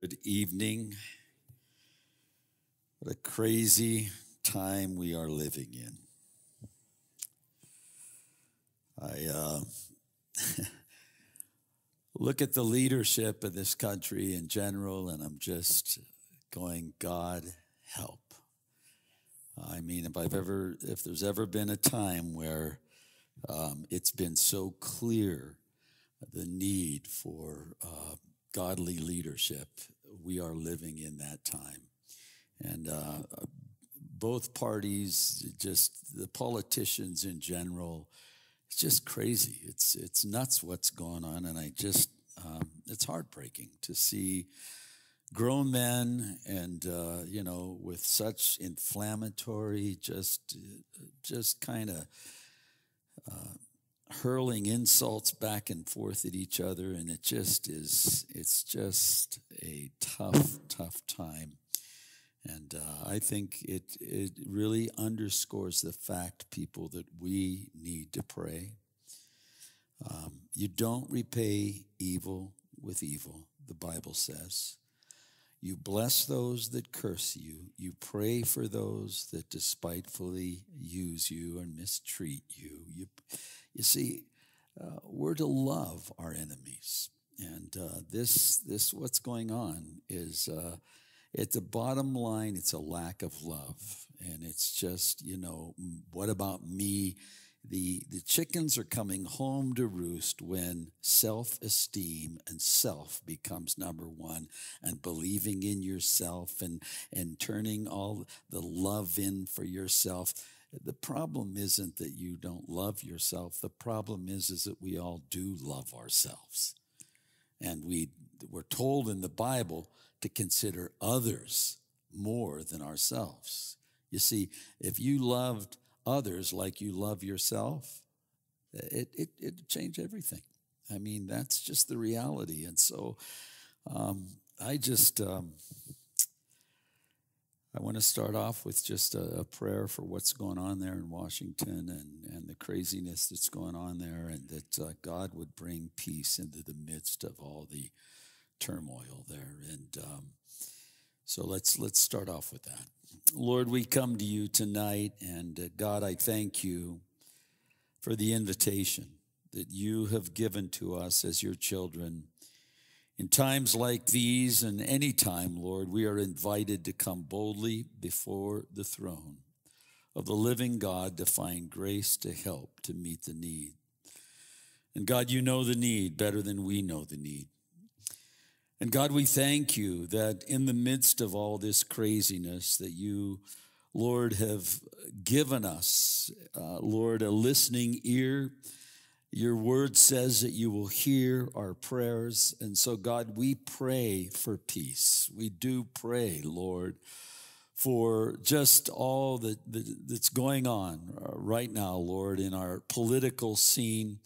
Good evening. What a crazy time we are living in. I look at the leadership of this country in general, and I'm just going, God, help. I mean, if there's ever been a time where it's been so clear the need for godly leadership, we are living in that time. And both parties, just the politicians in general, it's just crazy. It's nuts what's going on, and it's heartbreaking to see grown men and with such inflammatory, just kind of hurling insults back and forth at each other, and it's just a tough time. And I think it really underscores the fact, people, that we need to pray. You don't repay evil with evil, the Bible says. You bless those that curse you. You pray for those that despitefully use you and mistreat you. You see, we're to love our enemies. And this what's going on is, at the bottom line, it's a lack of love. And it's just, what about me? The chickens are coming home to roost when self-esteem and self becomes number one, and believing in yourself and turning all the love in for yourself. The problem isn't that you don't love yourself. The problem is that we all do love ourselves. And we're told in the Bible to consider others more than ourselves. You see, if you loved others like you love yourself, it'd change everything. I mean, that's just the reality. And so I want to start off with just a prayer for what's going on there in Washington and the craziness that's going on there, and that God would bring peace into the midst of all the turmoil there. And so let's start off with that. Lord, we come to you tonight, and God, I thank you for the invitation that you have given to us as your children. In times like these, and any time, Lord, we are invited to come boldly before the throne of the living God to find grace to help to meet the need. And God, you know the need better than we know the need. And God, we thank you that in the midst of all this craziness that you, Lord, have given us, Lord, a listening ear. Your word says that you will hear our prayers. And so, God, we pray for peace. We do pray, Lord, for just all that's going on right now, Lord, in our political scene.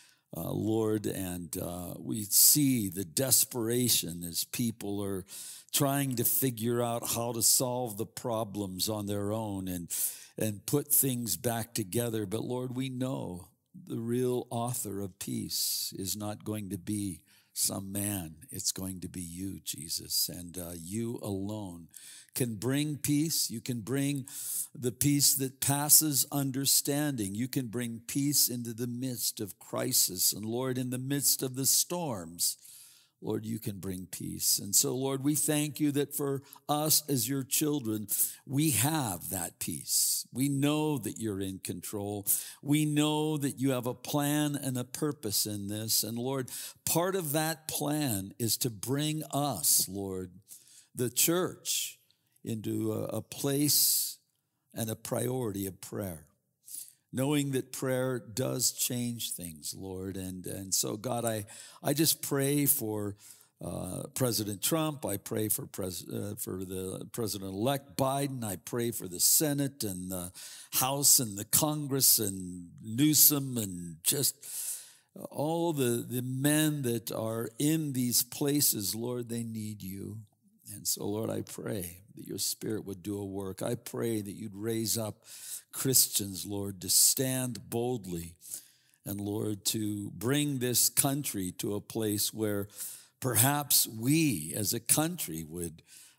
Lord, and we see the desperation as people are trying to figure out how to solve the problems on their own and put things back together. But Lord, we know the real author of peace is not going to be some man. It's going to be you, Jesus, and you alone can bring peace. You can bring the peace that passes understanding. You can bring peace into the midst of crisis. And Lord, in the midst of the storms, Lord, you can bring peace. And so, Lord, we thank you that for us as your children, we have that peace. We know that you're in control. We know that you have a plan and a purpose in this. And Lord, part of that plan is to bring us, Lord, the church, into a place and a priority of prayer, knowing that prayer does change things, Lord. And so, God, I just pray for President Trump. I pray for the President-elect Biden. I pray for the Senate and the House and the Congress and Newsom and just all the men that are in these places. Lord, they need you. And so, Lord, I pray that your Spirit would do a work. I pray that you'd raise up Christians, Lord, to stand boldly and, Lord, to bring this country to a place where Perhaps we as a country would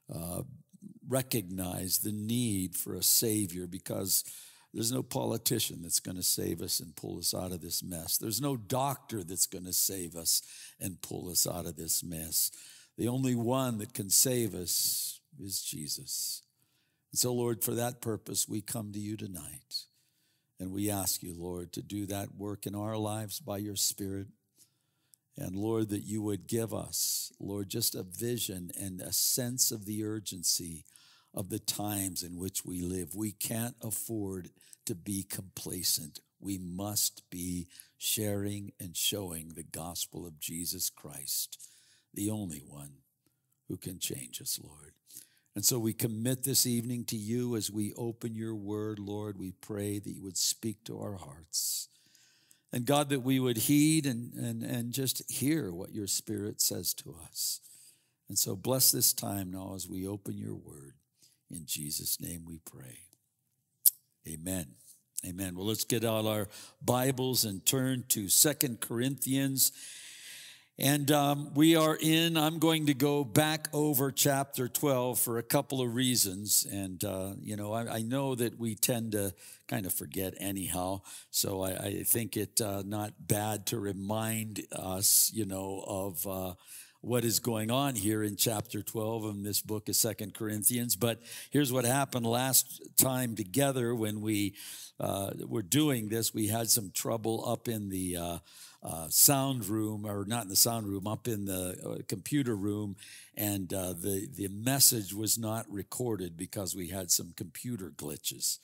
recognize the need for a Savior, because there's no politician that's going to save us and pull us out of this mess. There's no doctor that's going to save us and pull us out of this mess. The only one that can save us is Jesus. And so, Lord, for that purpose, we come to you tonight. And we ask you, Lord, to do that work in our lives by your Spirit. And, Lord, that you would give us, Lord, just a vision and a sense of the urgency of the times in which we live. We can't afford to be complacent. We must be sharing and showing the gospel of Jesus Christ, the only one who can change us, Lord. And so we commit this evening to you as we open your word, Lord. We pray that you would speak to our hearts. And God, that we would heed and just hear what your Spirit says to us. And so bless this time now as we open your word. In Jesus' name we pray. Amen. Amen. Well, let's get out our Bibles and turn to 2 Corinthians. And I'm going to go back over chapter 12 for a couple of reasons. And, I know that we tend to kind of forget anyhow. So I think it not bad to remind us, of what is going on here in chapter 12 in this book of 2 Corinthians. But here's what happened last time together when we were doing this. We had some trouble up in the sound room, or not in the sound room, up in the computer room, and the message was not recorded because we had some computer glitches.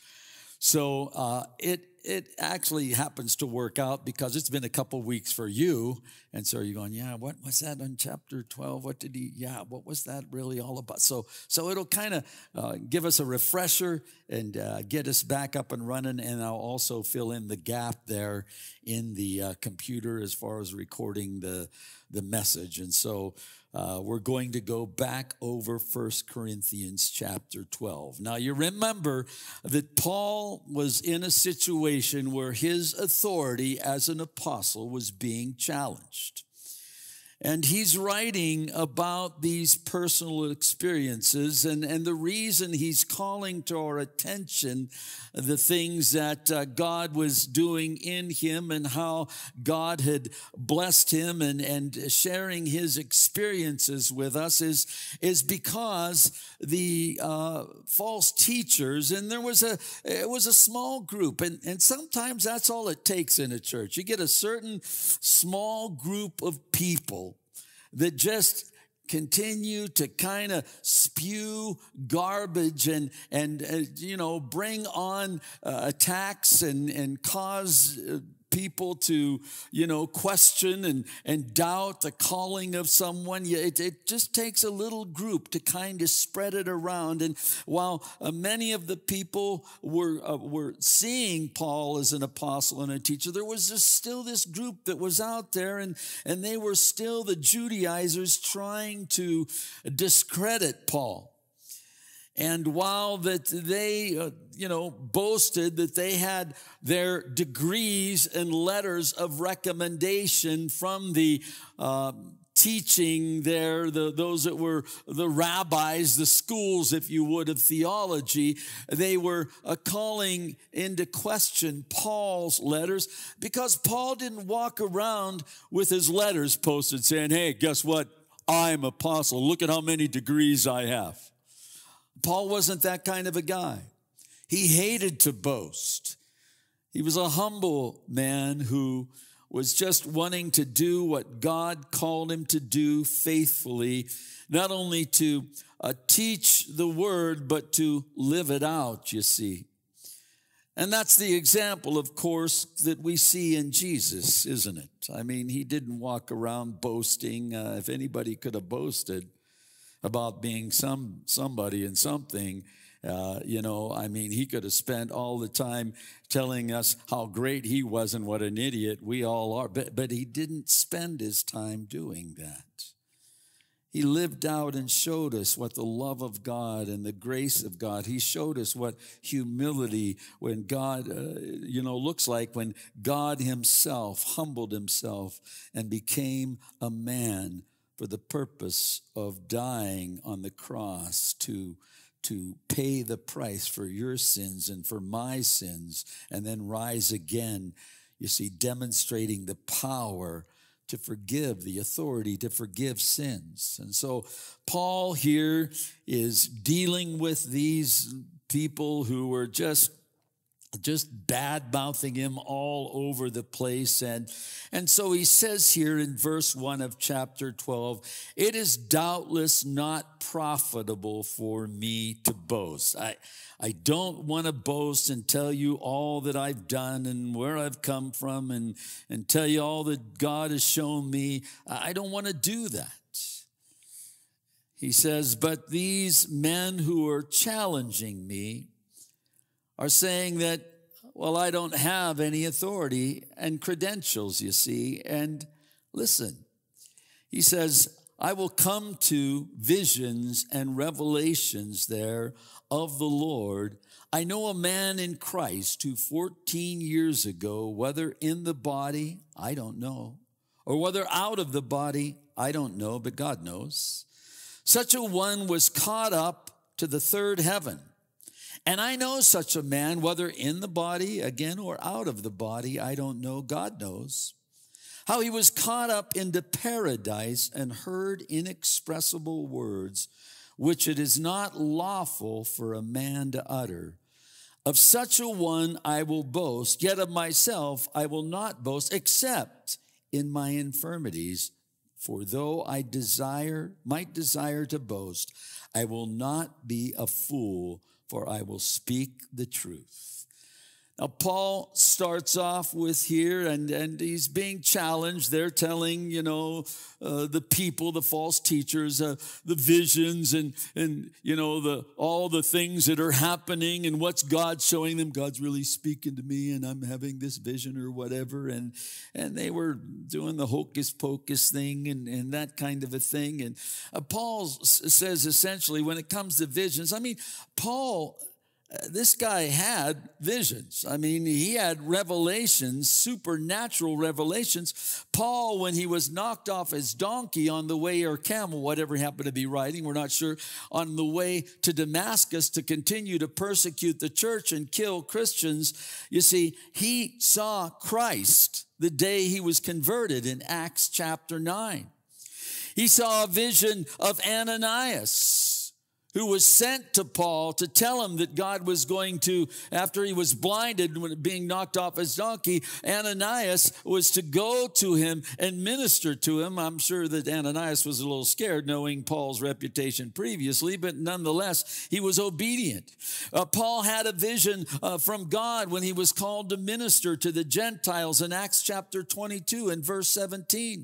So it actually happens to work out because it's been a couple weeks for you, and so you're going, yeah, what was that on chapter 12? What was that really all about? So it'll kind of give us a refresher and get us back up and running, and I'll also fill in the gap there in the computer as far as recording the message. And so we're going to go back over 1 Corinthians chapter 12. Now, you remember that Paul was in a situation where his authority as an apostle was being challenged. And he's writing about these personal experiences, and the reason he's calling to our attention the things that God was doing in him and how God had blessed him and sharing his experiences with us is because the false teachers, and it was a small group, and sometimes that's all it takes in a church. You get a certain small group of people that just continue to kind of spew garbage and bring on attacks and cause people to, question and doubt the calling of someone. It just takes a little group to kind of spread it around. And while many of the people were seeing Paul as an apostle and a teacher, there was still this group that was out there, and they were still the Judaizers trying to discredit Paul. And while that they, boasted that they had their degrees and letters of recommendation from the teaching there, those that were the rabbis, the schools, if you would, of theology, they were calling into question Paul's letters, because Paul didn't walk around with his letters posted saying, hey, guess what? I'm apostle. Look at how many degrees I have. Paul wasn't that kind of a guy. He hated to boast. He was a humble man who was just wanting to do what God called him to do faithfully, not only to teach the word, but to live it out, you see. And that's the example, of course, that we see in Jesus, isn't it? I mean, he didn't walk around boasting. If anybody could have boasted about being somebody and something, he could have spent all the time telling us how great he was and what an idiot we all are. But he didn't spend his time doing that. He lived out and showed us what the love of God and the grace of God. He showed us what humility, when God, looks like, when God himself humbled himself and became a man for the purpose of dying on the cross to pay the price for your sins and for my sins, and then rise again, you see, demonstrating the power to forgive, the authority to forgive sins. And so Paul here is dealing with these people who were just bad-mouthing him all over the place. And so he says here in verse 1 of chapter 12, it is doubtless not profitable for me to boast. I don't want to boast and tell you all that I've done and where I've come from and tell you all that God has shown me. I don't want to do that. He says, but these men who are challenging me are saying that, well, I don't have any authority and credentials, you see. And listen, he says, I will come to visions and revelations there of the Lord. I know a man in Christ who 14 years ago, whether in the body, I don't know, or whether out of the body, I don't know, but God knows. Such a one was caught up to the third heaven. And I know such a man, whether in the body, again, or out of the body, I don't know, God knows, how he was caught up into paradise and heard inexpressible words, which it is not lawful for a man to utter. Of such a one I will boast, yet of myself I will not boast, except in my infirmities. For though I might desire to boast, I will not be a fool, for I will speak the truth. Now, Paul starts off with here, and he's being challenged. They're telling, the people, the false teachers, the visions and all the things that are happening and what's God showing them. God's really speaking to me, and I'm having this vision or whatever. And they were doing the hocus pocus thing and that kind of a thing. And Paul says essentially when it comes to visions, Paul, this guy had visions. He had revelations, supernatural revelations. Paul, when he was knocked off his donkey on the way, or camel, whatever he happened to be riding, we're not sure, on the way to Damascus to continue to persecute the church and kill Christians, you see, he saw Christ the day he was converted in Acts chapter 9. He saw a vision of Ananias, who was sent to Paul to tell him that God was going to, after he was blinded when being knocked off his donkey, Ananias was to go to him and minister to him. I'm sure that Ananias was a little scared knowing Paul's reputation previously, but nonetheless, he was obedient. Paul had a vision from God when he was called to minister to the Gentiles in Acts chapter 22 and verse 17.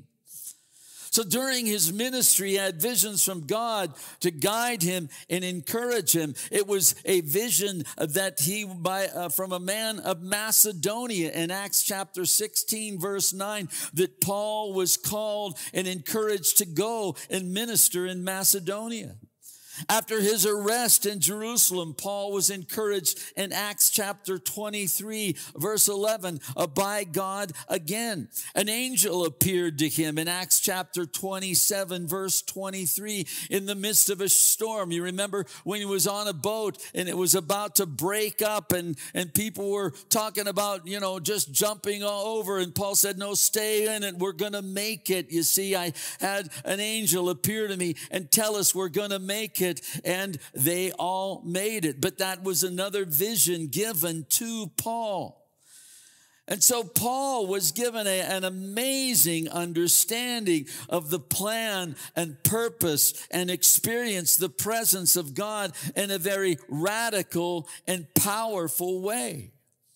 So during his ministry, he had visions from God to guide him and encourage him. It was a vision that from a man of Macedonia in Acts chapter 16, verse 9, that Paul was called and encouraged to go and minister in Macedonia. After his arrest in Jerusalem, Paul was encouraged in Acts chapter 23, verse 11, by God again. An angel appeared to him in Acts chapter 27, verse 23, in the midst of a storm. You remember when he was on a boat and it was about to break up and people were talking about, just jumping all over. And Paul said, no, stay in it. We're going to make it. You see, I had an angel appear to me and tell us we're going to make it. And they all made it. But that was another vision given to Paul. And so Paul was given an amazing understanding of the plan and purpose and experienced the presence of God in a very radical and powerful way.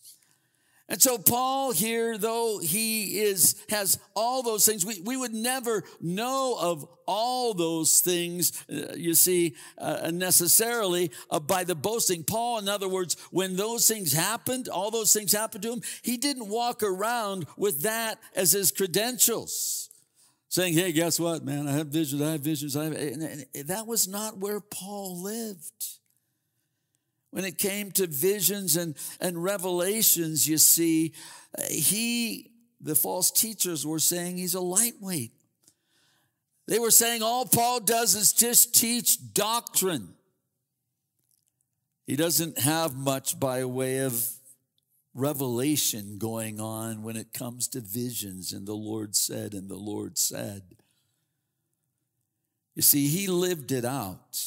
And so Paul here, though he has all those things, we would never know of all those things, necessarily by the boasting. Paul, in other words, when those things happened, all those things happened to him, he didn't walk around with that as his credentials, saying, hey, guess what, man, I have visions. And that was not where Paul lived. When it came to visions and revelations, you see, the false teachers were saying he's a lightweight. They were saying all Paul does is just teach doctrine. He doesn't have much by way of revelation going on when it comes to visions and the Lord said and the Lord said. You see, he lived it out.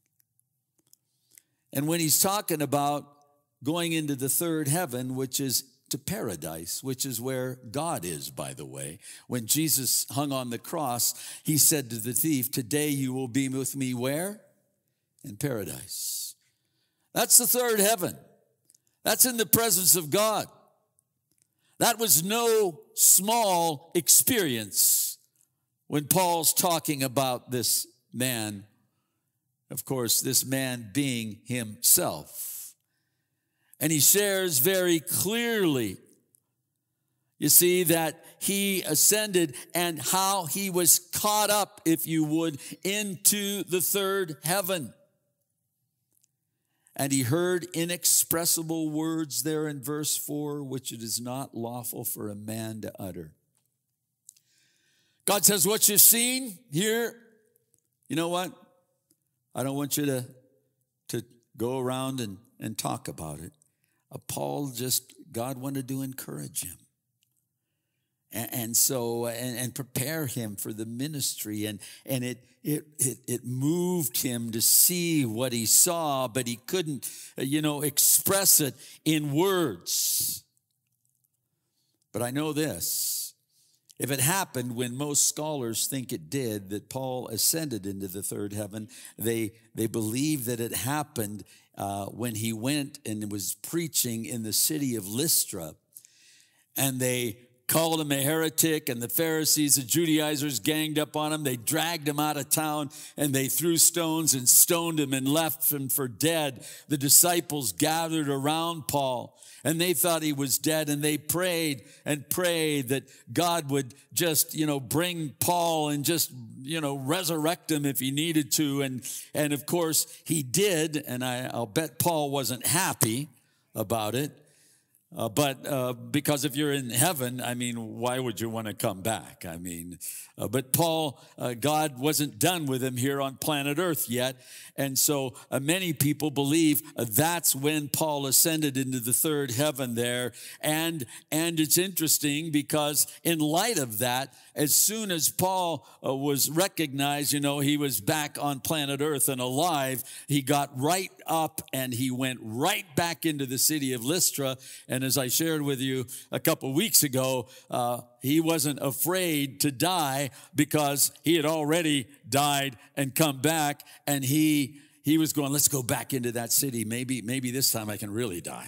And when he's talking about going into the third heaven, which is to paradise, which is where God is, by the way. When Jesus hung on the cross, he said to the thief, today you will be with me where? In paradise. That's the third heaven. That's in the presence of God. That was no small experience when Paul's talking about this man. Of course, this man being himself. And he shares very clearly, you see, that he ascended and how he was caught up, if you would, into the third heaven. And he heard inexpressible words there in verse 4, which it is not lawful for a man to utter. God says, what you've seen here, you know what? I don't want you to go around and talk about it. Paul God wanted to encourage him. And so prepare him for the ministry. And it moved him to see what he saw, but he couldn't, express it in words. But I know this. If it happened when most scholars think it did, that Paul ascended into the third heaven, they believe that it happened when he went and was preaching in the city of Lystra. And they called him a heretic, and the Pharisees, the Judaizers, ganged up on him. They dragged him out of town, and they threw stones and stoned him and left him for dead. The disciples gathered around Paul, and they thought he was dead, and they prayed and prayed that God would just, bring Paul and just, resurrect him if he needed to. And of course, he did, and I'll bet Paul wasn't happy about it. But because if you're in heaven, why would you want to come back? But Paul, God wasn't done with him here on planet Earth yet. And so many people believe that's when Paul ascended into the third heaven there. And it's interesting because in light of that, as soon as Paul was recognized, he was back on planet Earth and alive, he got right up and he went right back into the city of Lystra. And as I shared with you a couple weeks ago, he wasn't afraid to die because he had already died and come back. And he was going, let's go back into that city. Maybe this time I can really die.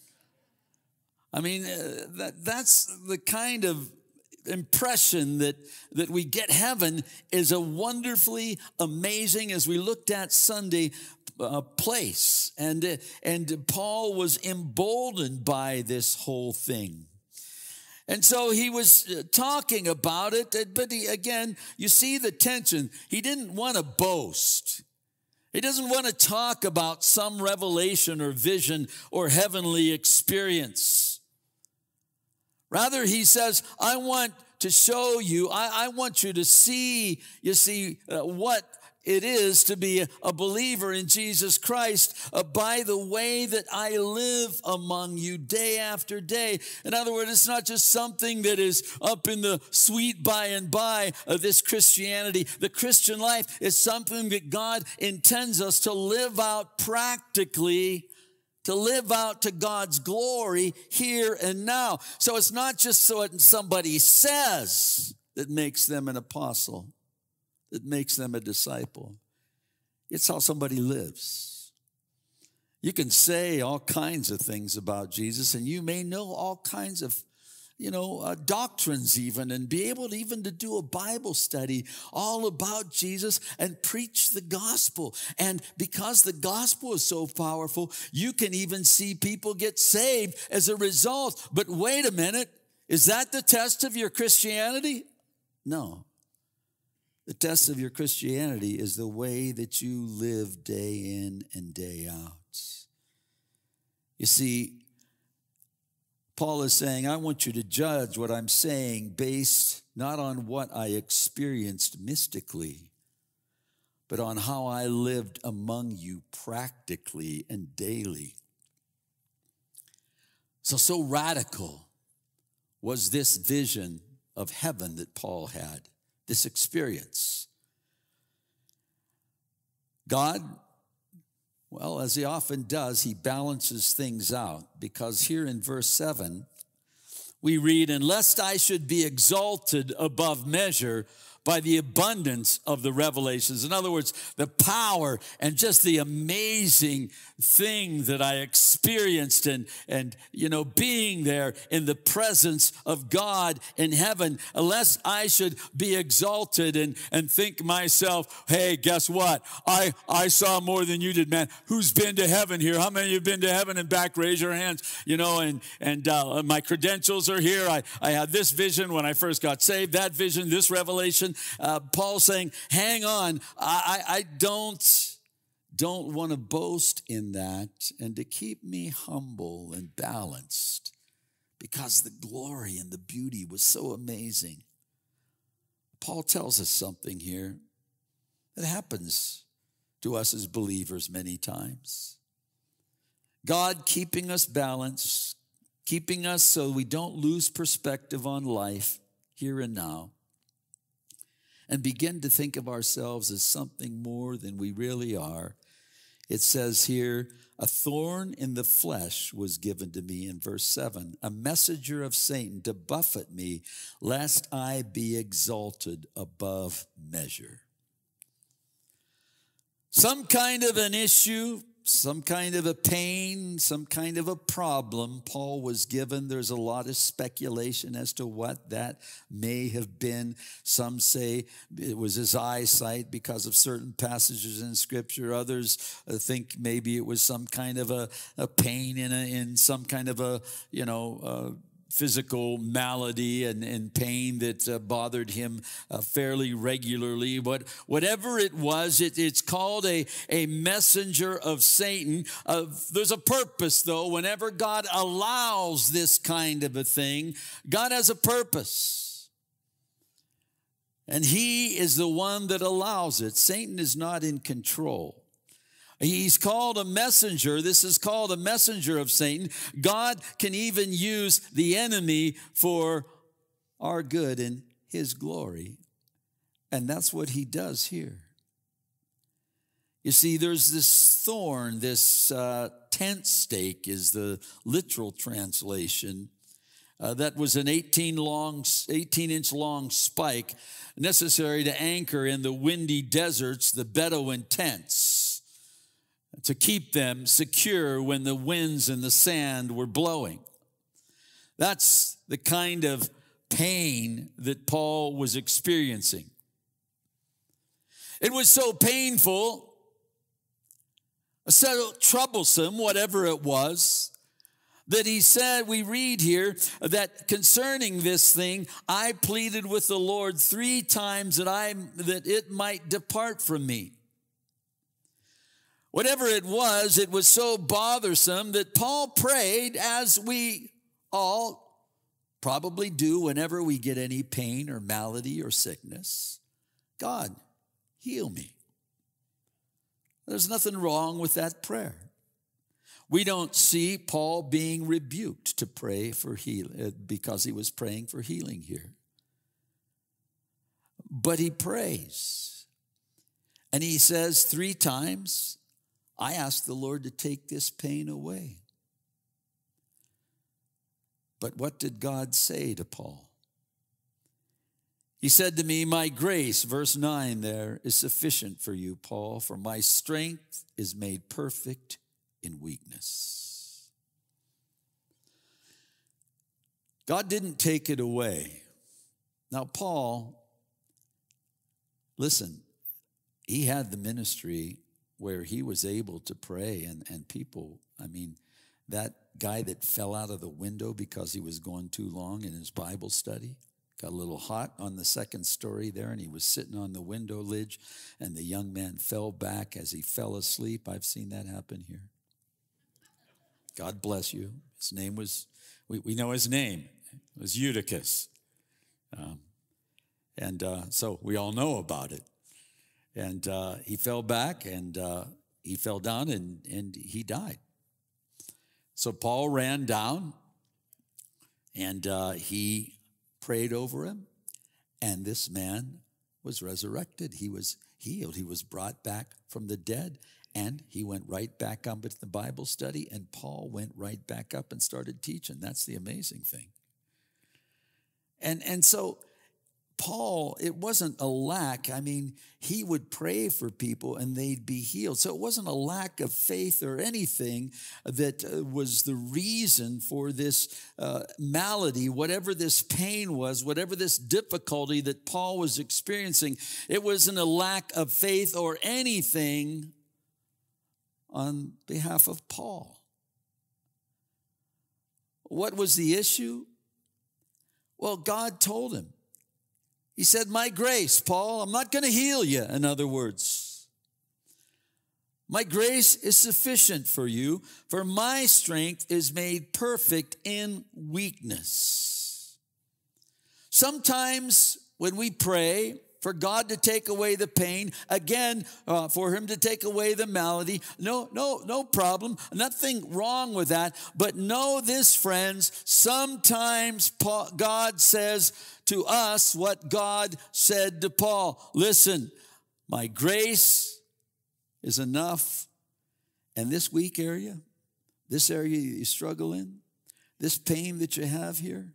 That's the kind of impression that we get. Heaven is a wonderfully amazing, as we looked at Sunday, place. And Paul was emboldened by this whole thing. And so he was talking about it, but again, you see the tension. He didn't want to boast. He doesn't want to talk about some revelation or vision or heavenly experience. Rather, he says, I want to show you, I want you to see, what it is to be a believer in Jesus Christ by the way that I live among you day after day. In other words, it's not just something that is up in the sweet by and by of this Christianity. The Christian life is something that God intends us to live out practically, to live out to God's glory here and now. So it's not just what somebody says that makes them an apostle, that makes them a disciple. It's how somebody lives. You can say all kinds of things about Jesus, and you may know all kinds of doctrines even, and be able to even to do a Bible study all about Jesus and preach the gospel. And because the gospel is so powerful, you can even see people get saved as a result. But wait a minute, is that the test of your Christianity? No. The test of your Christianity is the way that you live day in and day out. You see, Paul is saying, I want you to judge what I'm saying based not on what I experienced mystically, but on how I lived among you practically and daily. So radical was this vision of heaven that Paul had, this experience. God, well, as he often does, he balances things out, because here in verse 7, we read, "And lest I should be exalted above measure by the abundance of the revelations." In other words, the power and just the amazing thing that I experienced and being there in the presence of God in heaven, unless I should be exalted and think myself, hey, guess what? I saw more than you did, man. Who's been to heaven here? How many of you have been to heaven and back? Raise your hands. My credentials are here. I had this vision when I first got saved, that vision, this revelation. Paul saying, hang on, I don't want to boast in that, and to keep me humble and balanced, because the glory and the beauty was so amazing. Paul tells us something here that happens to us as believers many times. God keeping us balanced, keeping us so we don't lose perspective on life here and now, and begin to think of ourselves as something more than we really are. It says here, a thorn in the flesh was given to me in verse 7, a messenger of Satan to buffet me, lest I be exalted above measure. Some kind of an issue, some kind of a pain, some kind of a problem Paul was given. There's a lot of speculation as to what that may have been. Some say it was his eyesight because of certain passages in Scripture. Others think maybe it was some kind of a pain in some kind of a physical malady and pain that bothered him fairly regularly. But whatever it was, it's called a messenger of Satan. There's a purpose, though. Whenever God allows this kind of a thing, God has a purpose. And he is the one that allows it. Satan is not in control. He's called a messenger. This is called a messenger of Satan. God can even use the enemy for our good and his glory. And that's what he does here. You see, there's this thorn, this tent stake is the literal translation. That was an 18-inch long spike necessary to anchor in the windy deserts the Bedouin tents, to keep them secure when the winds and the sand were blowing. That's the kind of pain that Paul was experiencing. It was so painful, so troublesome, whatever it was, that he said, we read here, that concerning this thing, I pleaded with the Lord 3 times that it might depart from me. Whatever it was so bothersome that Paul prayed, as we all probably do whenever we get any pain or malady or sickness. God, heal me. There's nothing wrong with that prayer. We don't see Paul being rebuked to pray for healing because he was praying for healing here. But he prays. And he says 3 times, I ask the Lord to take this pain away. But what did God say to Paul? He said to me, my grace, verse 9 there, is sufficient for you, Paul, for my strength is made perfect in weakness. God didn't take it away. Now, Paul, listen, he had the ministry where he was able to pray and people, that guy that fell out of the window because he was going too long in his Bible study, got a little hot on the 2nd story there, and he was sitting on the window ledge, and the young man fell back as he fell asleep. I've seen that happen here. God bless you. His name was, we know his name. It was Eutychus. So we all know about it. And he fell back, and he fell down, and he died. So Paul ran down, and he prayed over him, and this man was resurrected. He was healed. He was brought back from the dead, and he went right back up into the Bible study, and Paul went right back up and started teaching. That's the amazing thing. And so Paul, it wasn't a lack. I mean, he would pray for people and they'd be healed. So it wasn't a lack of faith or anything that was the reason for this malady, whatever this pain was, whatever this difficulty that Paul was experiencing. It wasn't a lack of faith or anything on behalf of Paul. What was the issue? Well, God told him. He said, my grace, Paul, I'm not going to heal you, in other words. My grace is sufficient for you, for my strength is made perfect in weakness. Sometimes when we pray for God to take away the pain, again, for him to take away the malady, no problem, nothing wrong with that. But know this, friends, sometimes God says to us what God said to Paul. Listen, my grace is enough. And this weak area, this area you struggle in, this pain that you have here,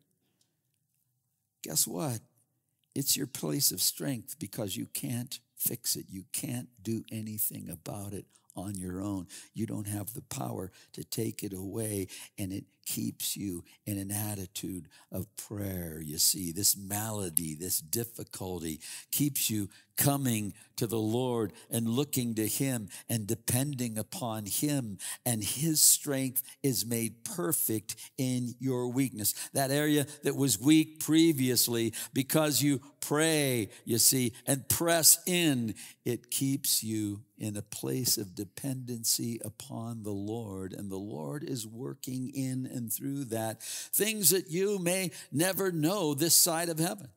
guess what? It's your place of strength because you can't fix it. You can't do anything about it on your own. You don't have the power to take it away, and it keeps you in an attitude of prayer. You see, this malady, this difficulty keeps you coming to the Lord and looking to him and depending upon him, and his strength is made perfect in your weakness. That area that was weak previously, because you pray, you see, and press in, it keeps you in a place of dependency upon the Lord, and the Lord is working in and through that, things that you may never know this side of heaven.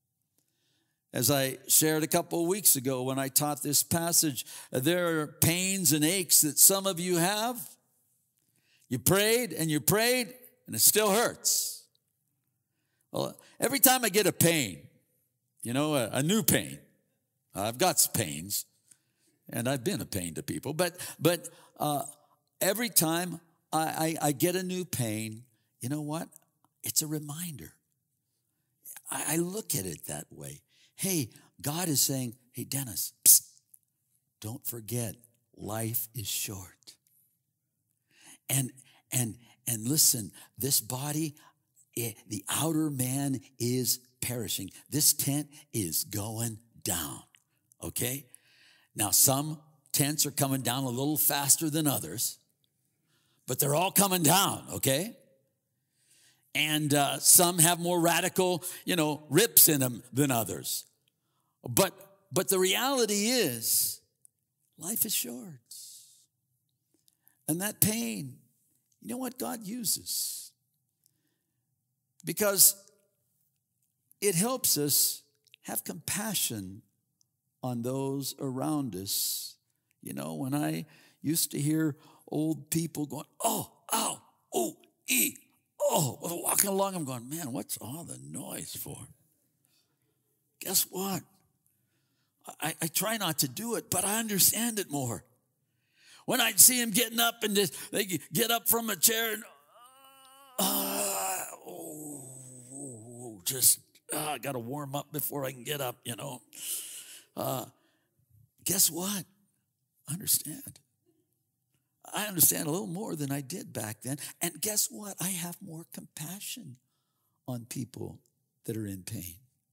As I shared a couple of weeks ago when I taught this passage, there are pains and aches that some of you have. You prayed, and it still hurts. Well, every time I get a pain, a new pain, I've got pains, and I've been a pain to people, but every time I get a new pain, you know what? It's a reminder. I look at it that way. Hey, God is saying, hey, Dennis, don't forget, life is short. And listen, this body, the outer man is perishing. This tent is going down, okay? Now, some tents are coming down a little faster than others, but they're all coming down, okay? And some have more radical, rips in them than others. But the reality is, life is short. And that pain, you know what God uses? Because it helps us have compassion on those around us. When I used to hear old people going, oh, ow, oh, walking along, I'm going, man, what's all the noise for? Guess what? I try not to do it, but I understand it more. When I see him getting up and they get up from a chair and, I got to warm up before I can get up, Guess what? I understand. I understand a little more than I did back then. And guess what? I have more compassion on people that are in pain.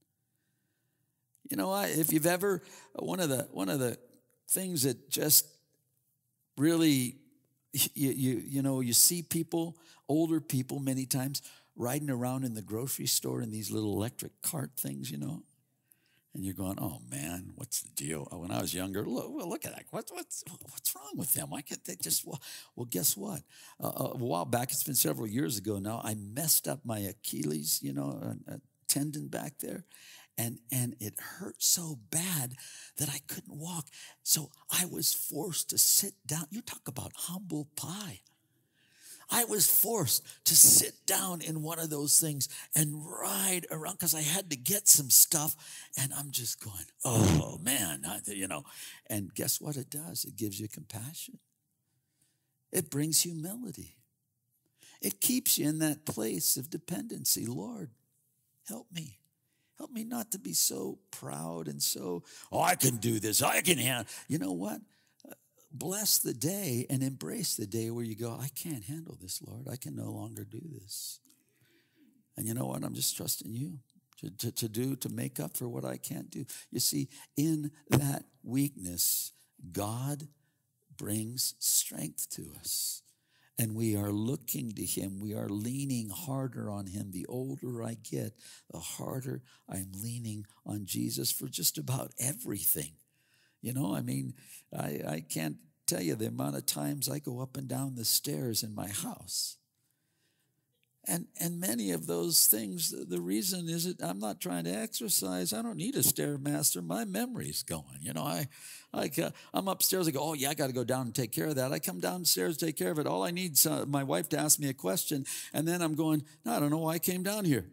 If you've ever, one of the things that just really, you see people, older people many times, riding around in the grocery store in these little electric cart things, And you're going, oh man, what's the deal? When I was younger, look at that. What's wrong with them? Why can't they just? Well, guess what? A while back, it's been several years ago now. I messed up my Achilles, a tendon back there, and it hurt so bad that I couldn't walk. So I was forced to sit down. You talk about humble pie. I was forced to sit down in one of those things and ride around because I had to get some stuff. And I'm just going, oh, man, And guess what it does? It gives you compassion. It brings humility. It keeps you in that place of dependency. Lord, help me. Help me not to be so proud and so, I can do this. I can handle. You know what? Bless the day and embrace the day where you go, I can't handle this, Lord. I can no longer do this. And you know what? I'm just trusting you to make up for what I can't do. You see, in that weakness, God brings strength to us. And we are looking to him. We are leaning harder on him. The older I get, the harder I'm leaning on Jesus for just about everything. I can't tell you the amount of times I go up and down the stairs in my house. And many of those things, the reason is that I'm not trying to exercise. I don't need a Stairmaster. My memory's going. I'm upstairs. I go, I got to go down and take care of that. I come downstairs, take care of it. All I need is my wife to ask me a question. And then I'm going, no, I don't know why I came down here.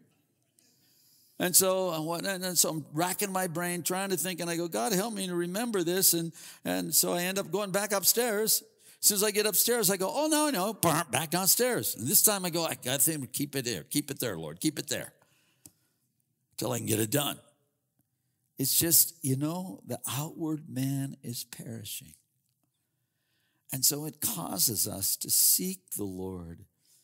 And so I'm racking my brain, trying to think, and I go, God, help me to remember this. And so I end up going back upstairs. As soon as I get upstairs, I go, oh, no, back downstairs. And this time I go, I got to keep it there. Keep it there, Lord. Keep it there till I can get it done. It's just, the outward man is perishing. And so it causes us to seek the Lord.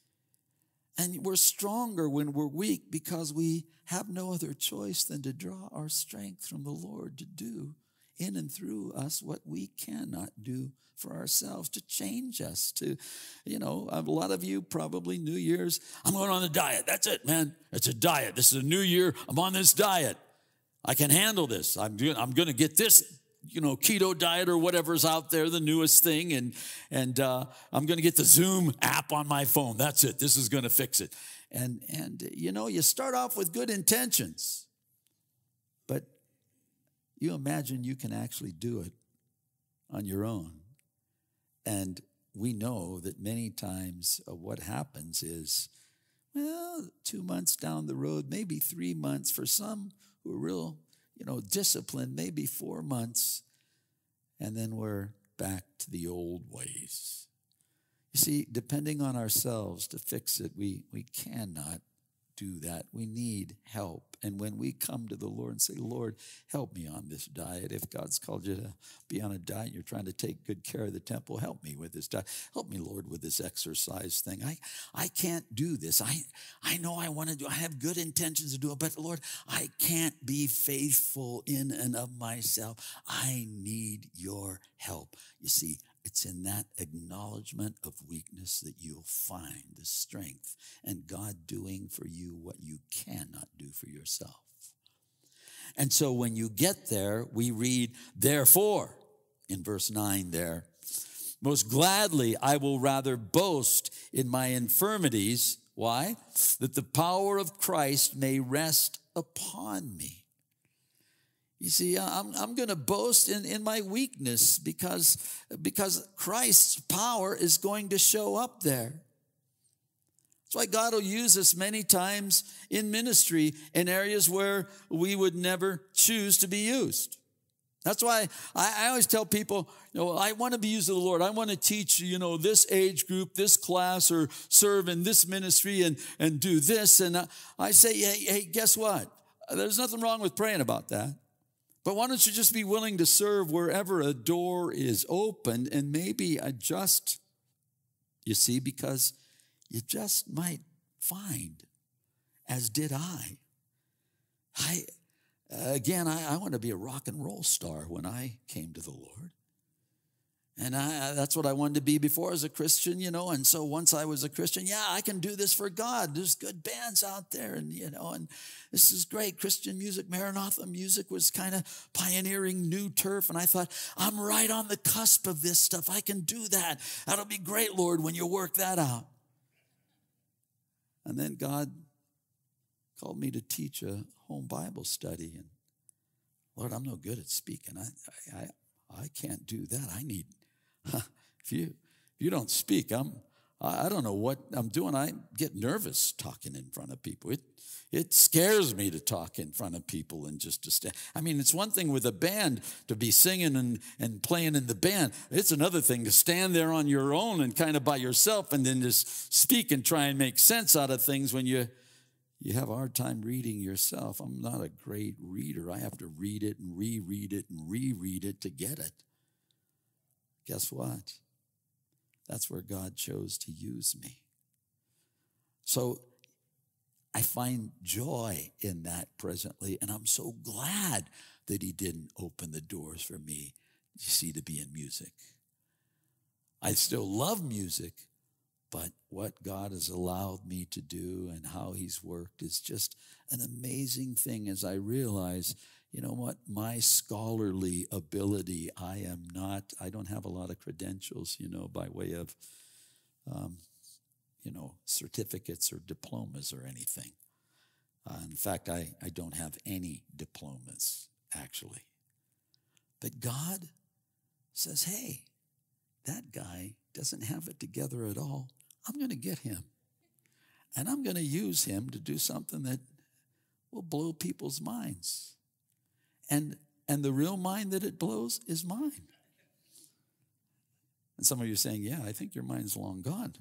And we're stronger when we're weak because we have no other choice than to draw our strength from the Lord to do in and through us what we cannot do for ourselves, to change us, to, a lot of you probably New Year's, I'm going on a diet. That's it, man. It's a diet. This is a new year. I'm on this diet. I can handle this. I'm going to get this, keto diet or whatever's out there, the newest thing. And I'm going to get the Zoom app on my phone. That's it. This is going to fix it. And you start off with good intentions, but you imagine you can actually do it on your own. And we know that many times what happens is, 2 months down the road, maybe 3 months, for some who are real, disciplined, maybe 4 months, and then we're back to the old ways. You see, depending on ourselves to fix it, we cannot do that. We need help. And when we come to the Lord and say, Lord, help me on this diet. If God's called you to be on a diet, you're trying to take good care of the temple, help me with this diet. Help me, Lord, with this exercise thing. I can't do this. I know I want to do, I have good intentions to do it, but Lord, I can't be faithful in and of myself. I need your help. You see, it's in that acknowledgement of weakness that you'll find the strength and God doing for you what you cannot do for yourself. And so when you get there, we read, therefore, in verse 9 there, most gladly I will rather boast in my infirmities. Why? That the power of Christ may rest upon me. You see, I'm going to boast in my weakness because Christ's power is going to show up there. That's why God will use us many times in ministry in areas where we would never choose to be used. That's why I always tell people, I want to be used of the Lord. I want to teach, this age group, this class, or serve in this ministry and do this. And I say, hey, guess what? There's nothing wrong with praying about that. But why don't you just be willing to serve wherever a door is opened and maybe adjust, you see, because you just might find, as did I want to be a rock and roll star when I came to the Lord. And that's what I wanted to be before as a Christian, And so once I was a Christian, I can do this for God. There's good bands out there, and this is great. Christian music, Maranatha music was kind of pioneering new turf. And I thought, I'm right on the cusp of this stuff. I can do that. That'll be great, Lord, when you work that out. And then God called me to teach a home Bible study. And Lord, I'm no good at speaking. I can't do that. I need... If you don't speak, I don't know what I'm doing. I get nervous talking in front of people. It scares me to talk in front of people and just to stand. I mean, it's one thing with a band to be singing and playing in the band. It's another thing to stand there on your own and kind of by yourself and then just speak and try and make sense out of things when you have a hard time reading yourself. I'm not a great reader. I have to read it and reread it and reread it to get it. Guess what? That's where God chose to use me. So I find joy in that presently, and I'm so glad that he didn't open the doors for me, to be in music. I still love music, but what God has allowed me to do and how he's worked is just an amazing thing as I realize, my scholarly ability, I don't have a lot of credentials, by way of, certificates or diplomas or anything. In fact, I don't have any diplomas, actually. But God says, hey, that guy doesn't have it together at all. I'm going to get him. And I'm going to use him to do something that will blow people's minds. And the real mind that it blows is mine. And some of you are saying, I think your mind's long gone.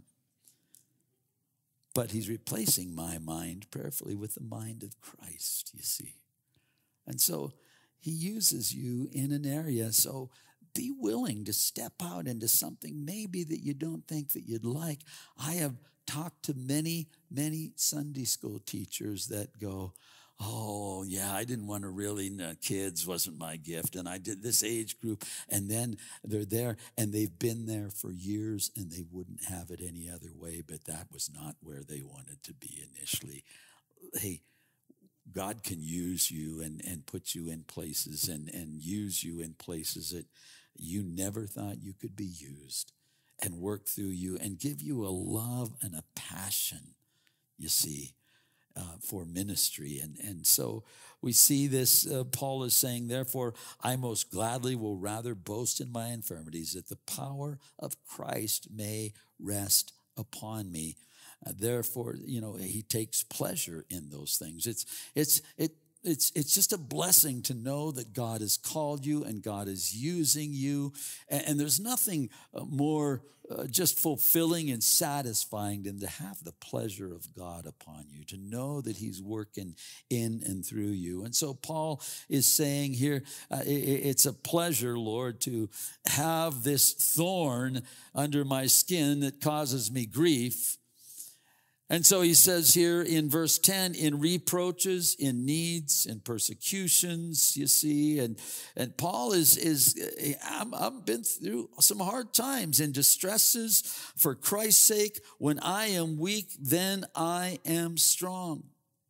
But he's replacing my mind prayerfully with the mind of Christ, you see. And so he uses you in an area. So be willing to step out into something maybe that you don't think that you'd like. I have talked to many, many Sunday school teachers that go, I didn't want to really, kids wasn't my gift. And I did this age group. And then they're there and they've been there for years and they wouldn't have it any other way. But that was not where they wanted to be initially. Hey, God can use you and put you in places and use you in places that you never thought you could be used, and work through you and give you a love and a passion, you see, for ministry. And so we see this, Paul is saying, therefore, I most gladly will rather boast in my infirmities, that the power of Christ may rest upon me. Therefore, he takes pleasure in those things. It's just a blessing to know that God has called you and God is using you. And there's nothing more just fulfilling and satisfying than to have the pleasure of God upon you, to know that he's working in and through you. And so Paul is saying here, it's a pleasure, Lord, to have this thorn under my skin that causes me grief. And so he says here in verse 10, in reproaches, in needs, in persecutions, you see. And Paul I've been through some hard times and distresses for Christ's sake. When I am weak, then I am strong.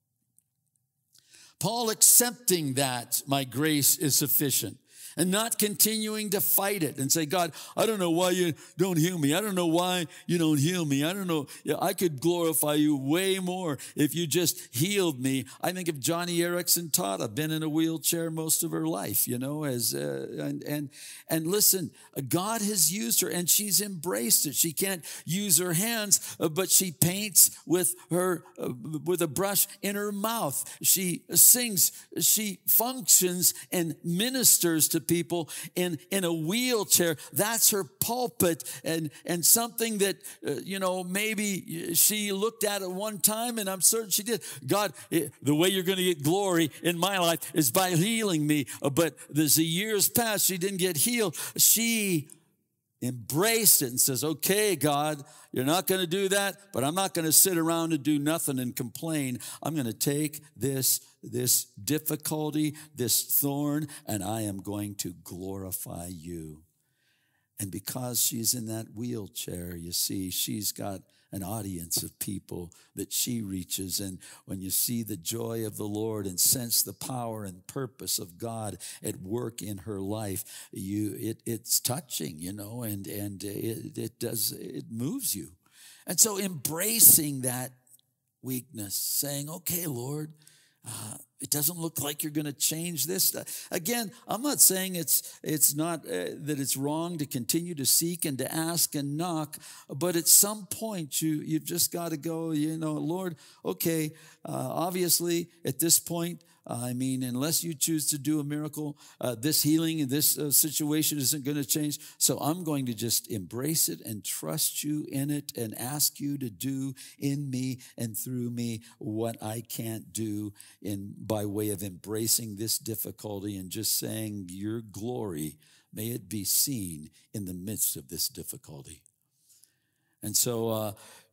Paul accepting that my grace is sufficient. And not continuing to fight it and say, God, I don't know why you don't heal me. I don't know why you don't heal me. I don't know. I could glorify you way more if you just healed me. I think of Johnny Erickson Tata, been in a wheelchair most of her life, and listen, God has used her and she's embraced it. She can't use her hands, but she paints with a brush in her mouth. She sings, she functions and ministers to people in a wheelchair. That's her pulpit, and something that maybe she looked at one time, and I'm certain she did. God, the way you're going to get glory in my life is by healing me. But as the years passed, she didn't get healed. She embraced it and says, okay, God, you're not going to do that, but I'm not going to sit around and do nothing and complain. I'm going to take this difficulty, this thorn, and I am going to glorify you. And because she's in that wheelchair, you see, she's got an audience of people that she reaches. And when you see the joy of the Lord and sense the power and purpose of God at work in her life, it's touching, and it moves you. And so embracing that weakness, saying, okay, Lord, it doesn't look like you're going to change this. Again, I'm not saying it's not that it's wrong to continue to seek and to ask and knock, but at some point you've just got to go, Lord, okay, obviously at this point, unless you choose to do a miracle, this healing and this situation isn't going to change. So I'm going to just embrace it and trust you in it and ask you to do in me and through me what I can't do by way of embracing this difficulty and just saying, your glory, may it be seen in the midst of this difficulty. And so,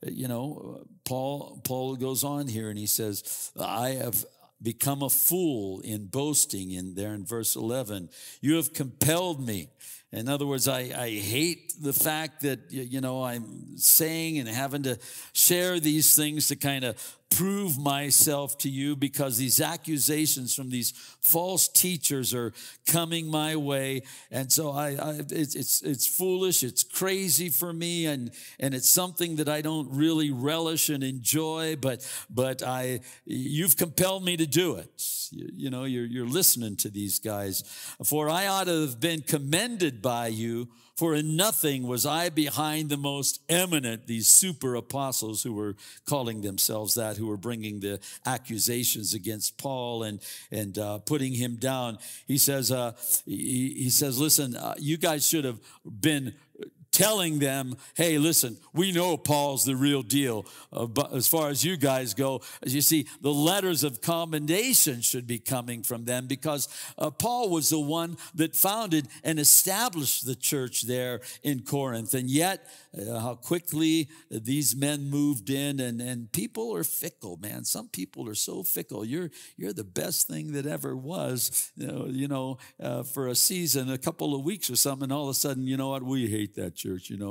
Paul goes on here and he says, I have become a fool in boasting in verse 11. You have compelled me. In other words, I hate the fact that, I'm saying and having to share these things to kind of prove myself to you, because these accusations from these false teachers are coming my way. And so it's foolish, it's crazy for me, and it's something that I don't really relish and enjoy, but you've compelled me to do it. You're listening to these guys. For I ought to have been commended by you, for in nothing was I behind the most eminent, these super apostles who were calling themselves that, who were bringing the accusations against Paul and putting him down. He says, listen, you guys should have been telling them, hey, listen, we know Paul's the real deal. But as far as you guys go, as you see, the letters of commendation should be coming from them, because Paul was the one that founded and established the church there in Corinth. And yet, how quickly these men moved in, and people are fickle, man. Some people are so fickle. You're the best thing that ever was, for a season, a couple of weeks or something, and all of a sudden, you know what, we hate that church.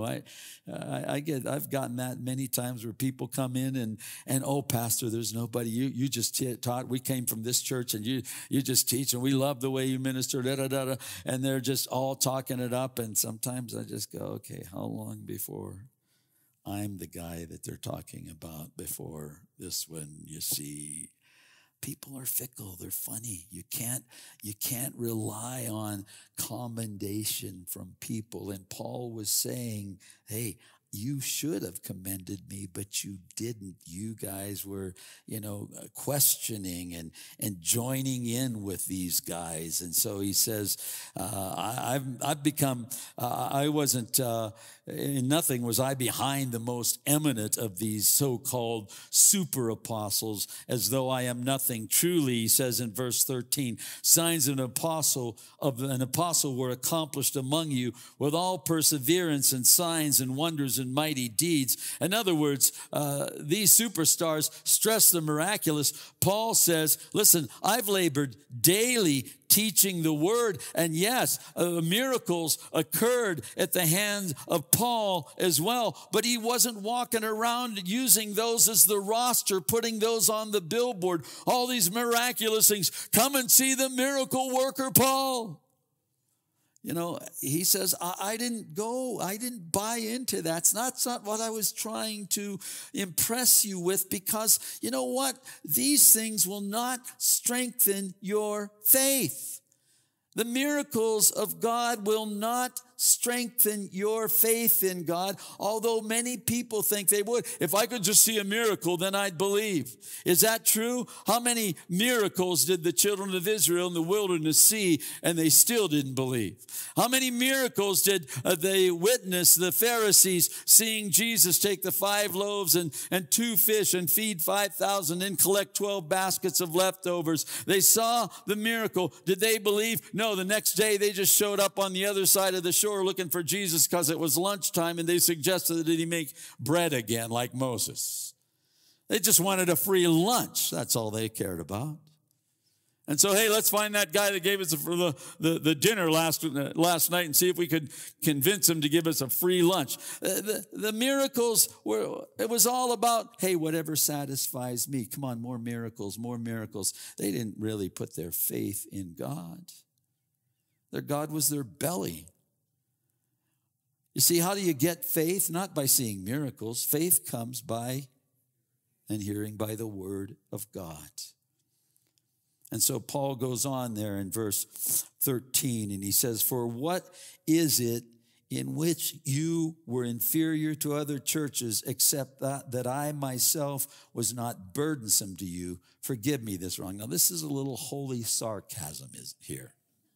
I've gotten that many times where people come in and oh, pastor, there's nobody. You just taught. We came from this church, and you just teach, and we love the way you minister. And they're just all talking it up. And sometimes I just go, okay, how long before I'm the guy that they're talking about? Before this, when you see. People are fickle. They're funny. You can't rely on commendation from people. And Paul was saying, hey, you should have commended me, but you didn't. You guys were, questioning and joining in with these guys. And so he says, I've become, I wasn't, in nothing was I behind the most eminent of these so-called super apostles, as though I am nothing. Truly, he says in verse 13, signs of an apostle were accomplished among you with all perseverance and signs and wonders and mighty deeds. In other words, these superstars stress the miraculous. Paul says, listen, I've labored daily teaching the word. And yes, miracles occurred at the hands of Paul as well, but he wasn't walking around using those as the roster, putting those on the billboard, all these miraculous things. Come and see the miracle worker, Paul. He says, I didn't buy into that. That's not what I was trying to impress you with, because you know what? These things will not strengthen your faith. The miracles of God will not strengthen your faith in God, although many people think they would. If I could just see a miracle, then I'd believe. Is that true? How many miracles did the children of Israel in the wilderness see, and they still didn't believe? How many miracles did they witness, the Pharisees, seeing Jesus take the 5 loaves and 2 fish and feed 5,000 and collect 12 baskets of leftovers? They saw the miracle. Did they believe? No, the next day they just showed up on the other side of the shore looking for Jesus because it was lunchtime, and they suggested that he make bread again like Moses. They just wanted a free lunch. That's all they cared about. And so, hey, let's find that guy that gave us the dinner last night and see if we could convince him to give us a free lunch. The miracles it was all about, hey, whatever satisfies me. Come on, more miracles, more miracles. They didn't really put their faith in God. Their God was their belly. You see, how do you get faith? Not by seeing miracles. Faith comes by and hearing by the word of God. And so Paul goes on there in verse 13, and he says, for what is it in which you were inferior to other churches, except that I myself was not burdensome to you? Forgive me this wrong. Now, this is a little holy sarcasm here.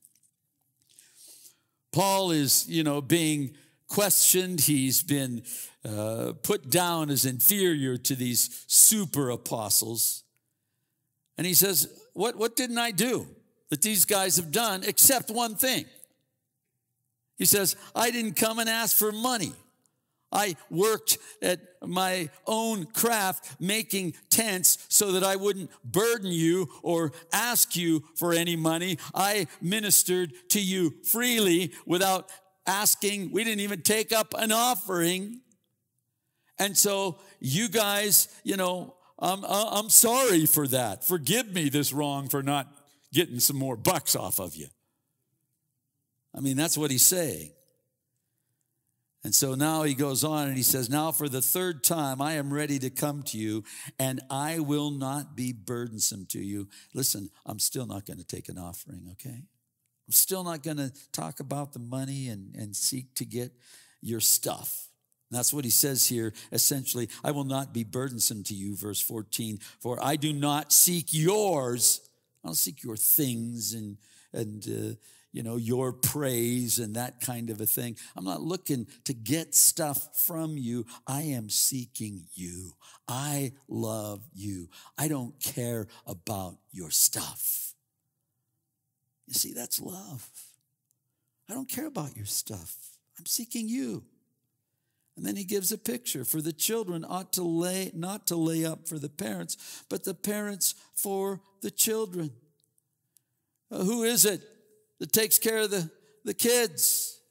Paul is, being questioned. He's been put down as inferior to these super apostles. And he says, what didn't I do that these guys have done except one thing? He says, I didn't come and ask for money. I worked at my own craft making tents so that I wouldn't burden you or ask you for any money. I ministered to you freely without asking. We didn't even take up an offering. And so you guys, I'm sorry for that. Forgive me this wrong for not getting some more bucks off of you. I mean, that's what he's saying. And so now he goes on and he says, now for the third time, I am ready to come to you, and I will not be burdensome to you. Listen, I'm still not going to take an offering, okay? I'm still not going to talk about the money and seek to get your stuff. And that's what he says here, essentially. I will not be burdensome to you, verse 14, for I do not seek yours. I don't seek your things and your praise and that kind of a thing. I'm not looking to get stuff from you. I am seeking you. I love you. I don't care about your stuff. You see, that's love. I don't care about your stuff. I'm seeking you. And then he gives a picture. For the children ought to not to lay up for the parents, but the parents for the children. Who is it that takes care of the kids?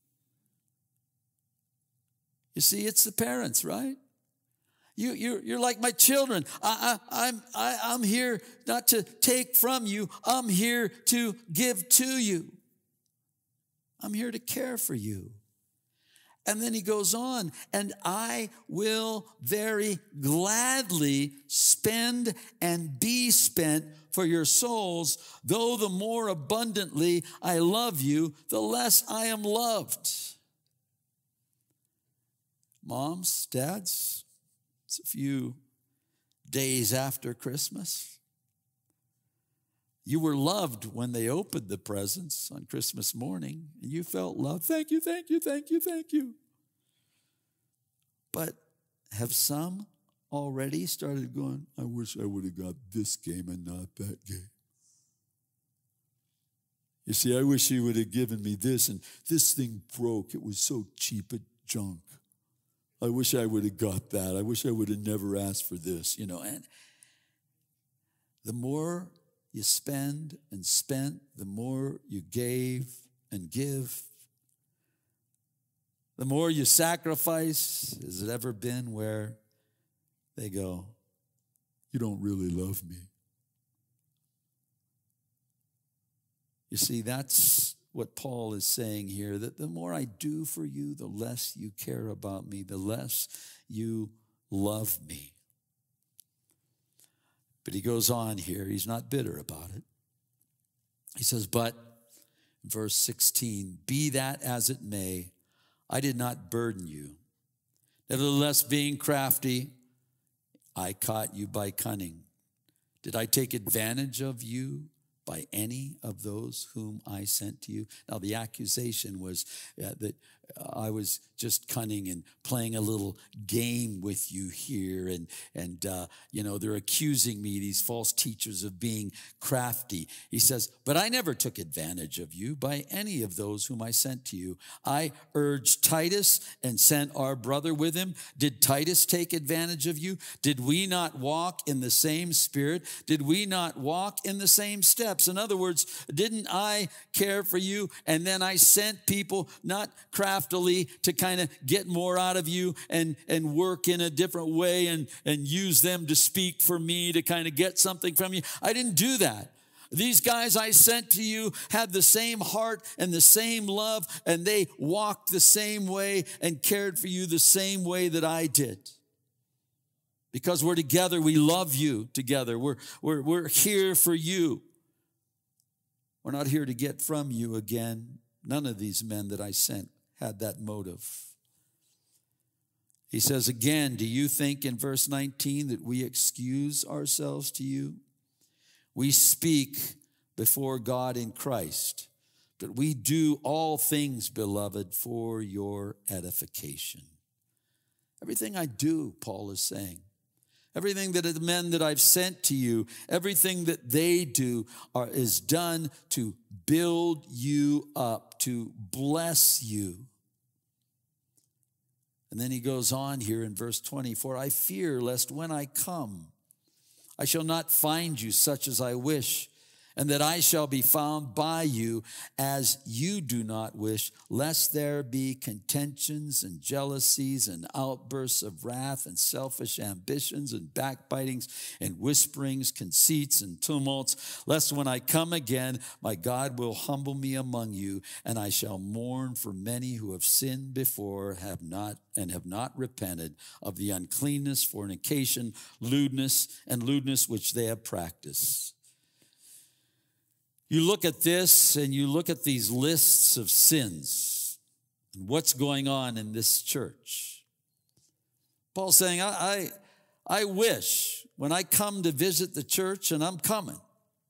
You see, it's the parents, right? You're like my children. I'm here not to take from you. I'm here to give to you. I'm here to care for you. And then he goes on, and I will very gladly spend and be spent for your souls, though the more abundantly I love you, the less I am loved. Moms, dads, it's a few days after Christmas. You were loved when they opened the presents on Christmas morning, and you felt loved. Thank you, thank you, thank you, thank you. But have some already started going, I wish I would have got this game and not that game? You see, I wish he would have given me this, and this thing broke. It was so cheap at junk. I wish I would have got that. I wish I would have never asked for this, And the more you spend and spent, the more you gave and give. The more you sacrifice. Has it ever been where they go, you don't really love me? You see, that's what Paul is saying here, that the more I do for you, the less you care about me, the less you love me. But he goes on here. He's not bitter about it. He says, but, verse 16, be that as it may, I did not burden you. Nevertheless, being crafty, I caught you by cunning. Did I take advantage of you by any of those whom I sent to you? Now, the accusation was that I was just cunning and playing a little game with you here. And they're accusing me, these false teachers, of being crafty. He says, but I never took advantage of you by any of those whom I sent to you. I urged Titus and sent our brother with him. Did Titus take advantage of you? Did we not walk in the same spirit? Did we not walk in the same steps? In other words, didn't I care for you? And then I sent people, not craftily, to kind of get more out of you and work in a different way and use them to speak for me to kind of get something from you. I didn't do that. These guys I sent to you had the same heart and the same love, and they walked the same way and cared for you the same way that I did. Because we're together, we love you together. We're here for you. We're not here to get from you again. None of these men that I sent had that motive. He says again, do you think in verse 19 that we excuse ourselves to you? We speak before God in Christ, but we do all things, beloved, for your edification. Everything I do, Paul is saying, everything that the men that I've sent to you, everything that they do is done to build you up, to bless you. And then he goes on here in verse 20, for I fear lest when I come, I shall not find you such as I wish, and that I shall be found by you as you do not wish, lest there be contentions and jealousies and outbursts of wrath and selfish ambitions and backbitings and whisperings, conceits and tumults, lest when I come again, my God will humble me among you, and I shall mourn for many who have sinned before, have not repented of the uncleanness, fornication, lewdness which they have practiced. You look at this and you look at these lists of sins and what's going on in this church. Paul's saying, I wish when I come to visit the church, and I'm coming,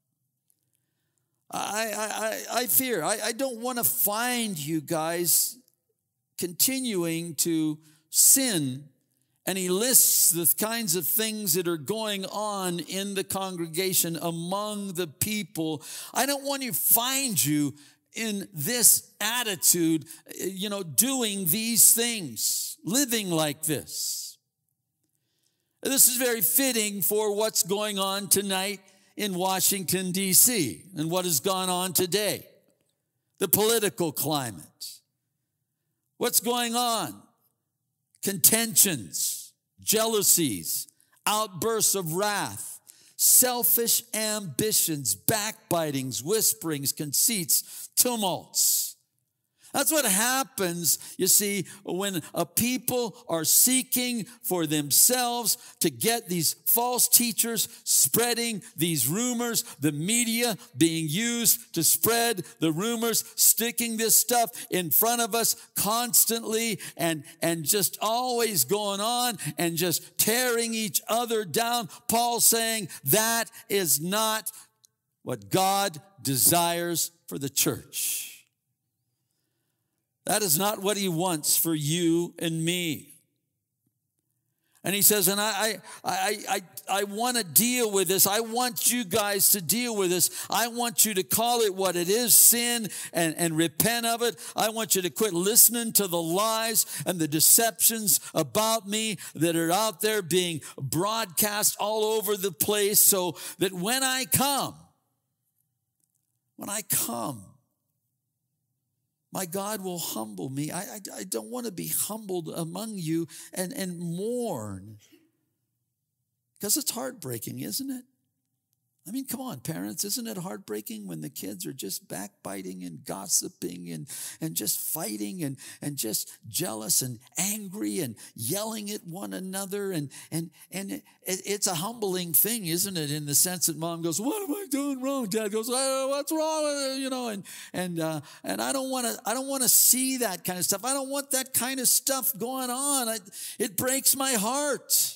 I fear, I don't want to find you guys continuing to sin. And he lists the kinds of things that are going on in the congregation among the people. I don't want to find you in this attitude, doing these things, living like this. This is very fitting for what's going on tonight in Washington, D.C., and what has gone on today. The political climate. What's going on? Contentions, jealousies, outbursts of wrath, selfish ambitions, backbitings, whisperings, conceits, tumults. That's what happens, you see, when a people are seeking for themselves to get these false teachers spreading these rumors, the media being used to spread the rumors, sticking this stuff in front of us constantly and just always going on and just tearing each other down. Paul saying that is not what God desires for the church. That is not what he wants for you and me. And he says, and I want to deal with this. I want you guys to deal with this. I want you to call it what it is, sin, and repent of it. I want you to quit listening to the lies and the deceptions about me that are out there being broadcast all over the place, so that when I come, my God will humble me. I don't want to be humbled among you and mourn. Because it's heartbreaking, isn't it? I mean, come on, parents, isn't it heartbreaking when the kids are just backbiting and gossiping and just fighting and just jealous and angry and yelling at one another? And it's a humbling thing, isn't it? In the sense that mom goes, "What am I doing wrong?" Dad goes, "What's wrong with you?" And I don't want to see that kind of stuff. I don't want that kind of stuff going on. It breaks my heart.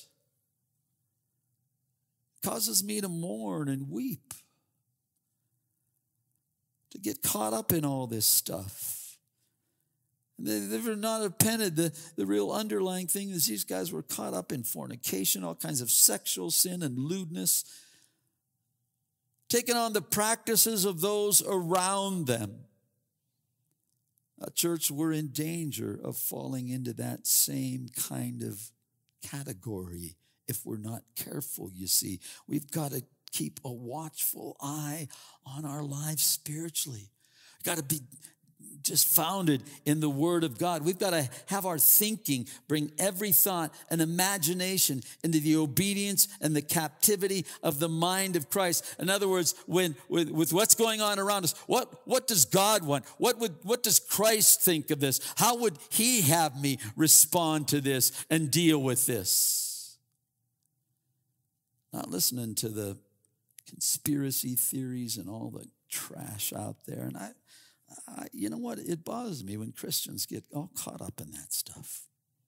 Causes me to mourn and weep, to get caught up in all this stuff. They've not repented. The real underlying thing is these guys were caught up in fornication, all kinds of sexual sin and lewdness, taking on the practices of those around them. Church, we're in danger of falling into that same kind of category if we're not careful, you see. We've got to keep a watchful eye on our lives spiritually. We've got to be just founded in the Word of God. We've got to have our thinking, bring every thought and imagination into the obedience and the captivity of the mind of Christ. In other words, with what's going on around us, what does God want? What does Christ think of this? How would he have me respond to this and deal with this? Not listening to the conspiracy theories and all the trash out there. And you know what? It bothers me when Christians get all caught up in that stuff.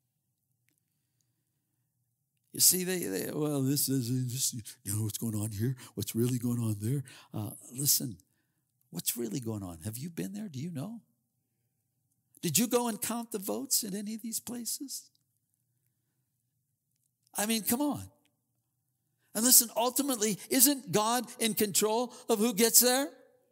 You see, this is, you know what's going on here? What's really going on there? Listen, what's really going on? Have you been there? Do you know? Did you go and count the votes in any of these places? I mean, come on. And listen, ultimately, isn't God in control of who gets there?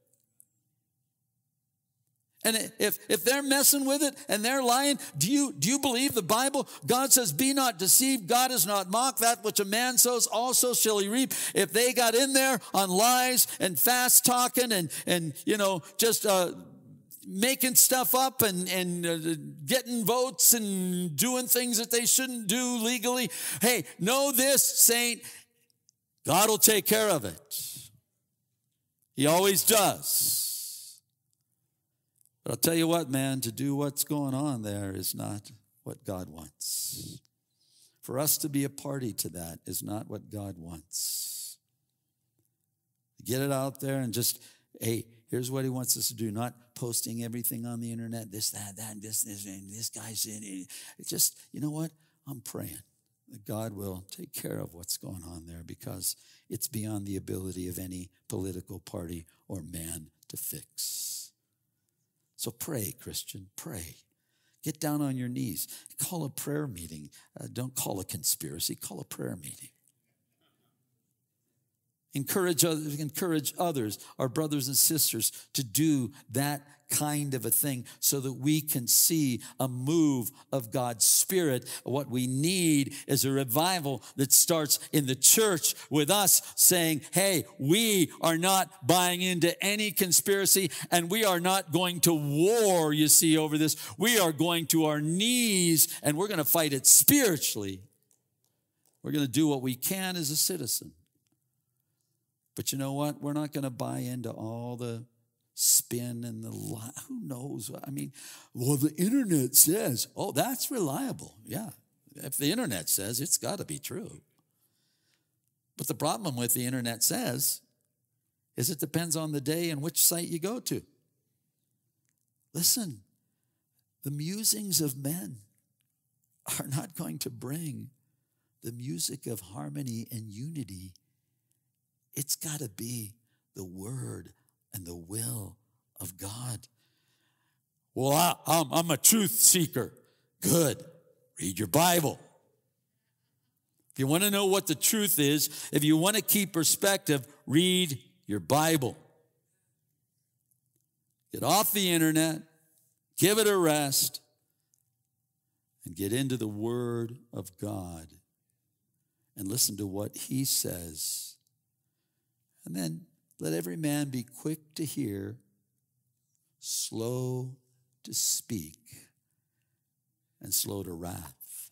And if they're messing with it and they're lying, do you believe the Bible? God says, be not deceived. God is not mocked. That which a man sows, also shall he reap. If they got in there on lies and fast talking and you know, just making stuff up and getting votes and doing things that they shouldn't do legally, hey, know this, saint, God will take care of it. He always does. But I'll tell you what, man, to do what's going on there is not what God wants. For us to be a party to that is not what God wants. Get it out there and just, hey, here's what he wants us to do. Not posting everything on the internet, this, that, and this guy's in it. It's just, you know what? I'm praying that God will take care of what's going on there because it's beyond the ability of any political party or man to fix. So pray, Christian, pray. Get down on your knees. Call a prayer meeting. Don't call a conspiracy. Call a prayer meeting. Encourage others, our brothers and sisters, to do that kind of a thing so that we can see a move of God's Spirit. What we need is a revival that starts in the church with us saying, hey, we are not buying into any conspiracy and we are not going to war, you see, over this. We are going to our knees and we're going to fight it spiritually. We're going to do what we can as a citizen. But you know what? We're not going to buy into all the spin and the lie. Who knows? I mean, well, the internet says, oh, that's reliable. Yeah. If the internet says, it's got to be true. But the problem with the internet says is it depends on the day and which site you go to. Listen, the musings of men are not going to bring the music of harmony and unity. It's got to be the word and the will of God. Well, I'm a truth seeker. Good. Read your Bible. If you want to know what the truth is, if you want to keep perspective, read your Bible. Get off the internet, give it a rest, and get into the Word of God and listen to what He says. And then let every man be quick to hear, slow to speak, and slow to wrath.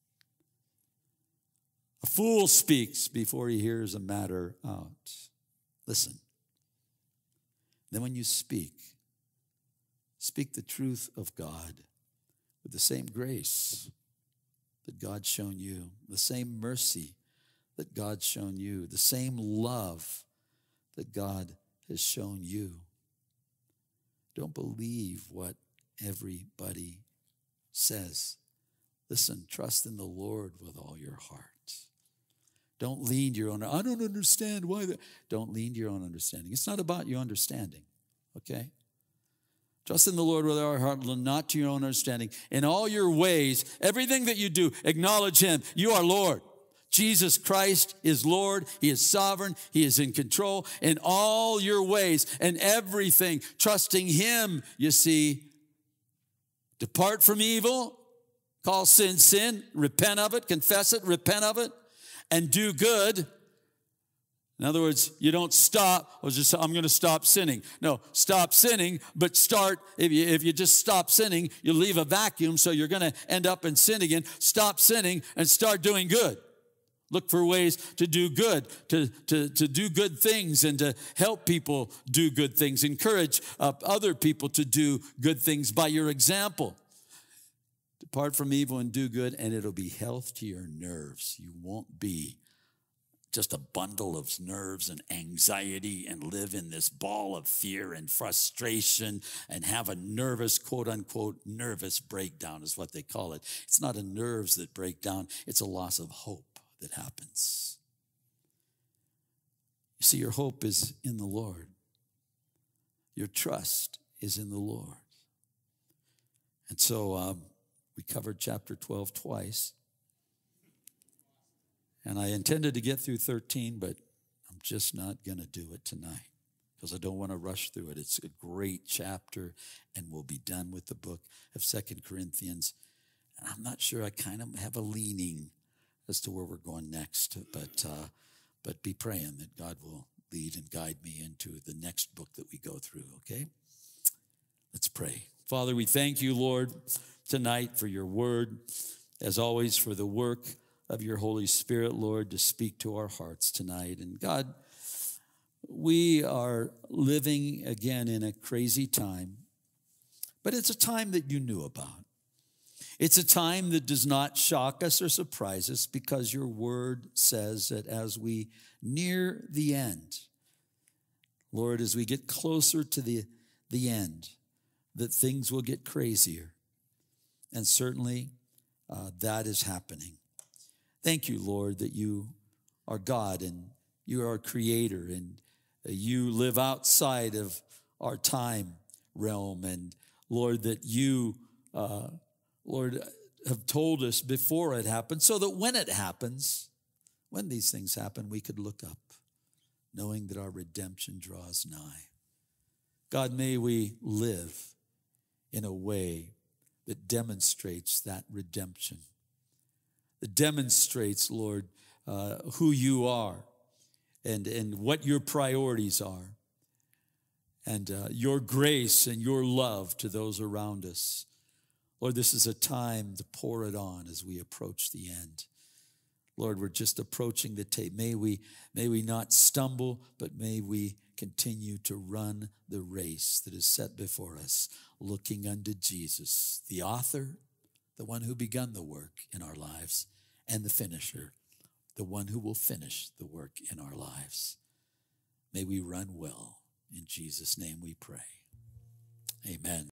A fool speaks before he hears a matter out. Listen. Then when you speak the truth of God with the same grace that God's shown you, the same mercy that God's shown you, the same love that God has shown you. Don't believe what everybody says. Listen, trust in the Lord with all your heart. Don't lean to your own, I don't understand why that. Don't lean to your own understanding. It's not about your understanding, okay? Trust in the Lord with our heart, not to your own understanding. In all your ways, everything that you do, acknowledge him. You are Lord. Jesus Christ is Lord. He is sovereign. He is in control in all your ways and everything. Trusting him, you see. Depart from evil. Call sin, sin. Repent of it. Confess it. Repent of it. And do good. In other words, you don't stop, or just I'm going to stop sinning. No, stop sinning, but start, if you just stop sinning, you leave a vacuum, so you're going to end up in sin again. Stop sinning and start doing good. Look for ways to do good, to do good things and to help people do good things. Encourage other people to do good things by your example. Depart from evil and do good, and it'll be health to your nerves. You won't be just a bundle of nerves and anxiety and live in this ball of fear and frustration and have a nervous, quote unquote, nervous breakdown is what they call it. It's not a nerves that break down. It's a loss of hope that happens. You see, your hope is in the Lord. Your trust is in the Lord. And so we covered chapter 12 twice. And I intended to get through 13, but I'm just not going to do it tonight because I don't want to rush through it. It's a great chapter, and we'll be done with the book of 2 Corinthians. And I'm not sure, I kind of have a leaning as to where we're going next, but be praying that God will lead and guide me into the next book that we go through, okay? Let's pray. Father, we thank you, Lord, tonight for your word, as always, for the work of your Holy Spirit, Lord, to speak to our hearts tonight. And God, we are living again in a crazy time, but it's a time that you knew about. It's a time that does not shock us or surprise us because your word says that as we near the end, Lord, as we get closer to the end, that things will get crazier. And certainly that is happening. Thank you, Lord, that you are God and you are our creator and you live outside of our time realm. And Lord, that you, Lord, have told us before it happened so that when it happens, when these things happen, we could look up knowing that our redemption draws nigh. God, may we live in a way that demonstrates that redemption. That demonstrates, Lord, who you are and what your priorities are and your grace and your love to those around us. Lord, this is a time to pour it on as we approach the end. Lord, we're just approaching the tape. May we not stumble, but may we continue to run the race that is set before us, looking unto Jesus, the author, the one who begun the work in our lives, and the finisher, the one who will finish the work in our lives. May we run well. In Jesus' name we pray. Amen.